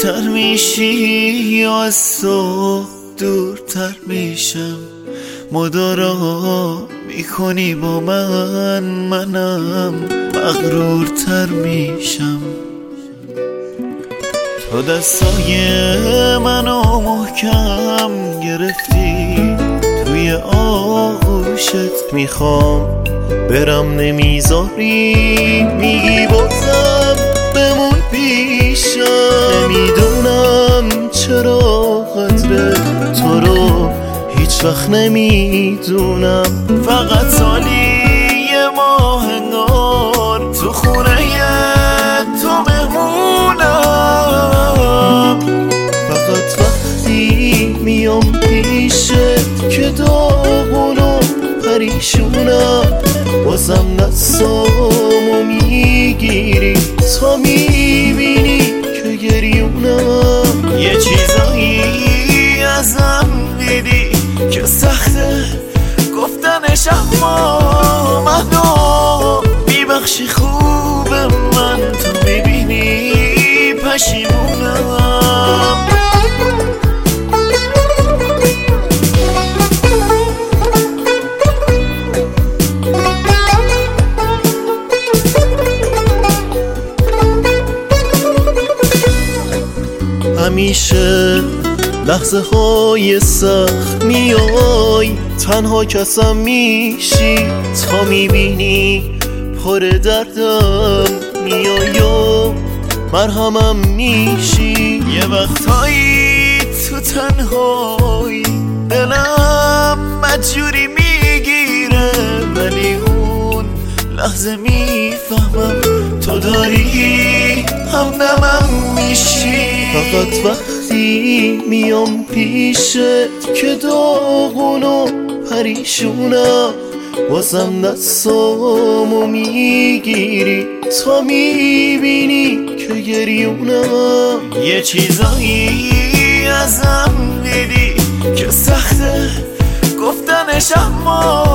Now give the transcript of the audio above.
نزدیکتر میشی یا از تو دورتر میشم؟ مدارا میکنی با منم مغرورتر میشم. تو دستای منو محکم گرفتی توی آغوشت، میخوام برم نمیذاری، میگی بازم بمون پیشم. نمیدونم چرا قدر تو رو هیچ وقت نمیدونم. فقط سالی یه ماه انگار تو خونه تو مهمونم. فقط وقتی میام پیشت که داغون و پریشونم، بازم دستامو میگیری تا میبینی که گریونم. یه چیزایی ازم دیدی که سخته گفتنش، اما منو میبخشی خوبه من تو میبینی پشیمونم. همیشه لحظه های سخت میای تنها کسم میشی، تا میبینی پر دردم میای و مرهمم میشی. یه وقتایی تو تنهایی دلم مجبوری میگیره، ولی اون لحظه میفهمم تو داری همدمم میشی. فقط وقتی میام پیشت که داغون و پریشونم، بازم دستامو میگیری تا میبینی که گریونم. یه چیزایی ازم دیدی که سخته گفتنش، اما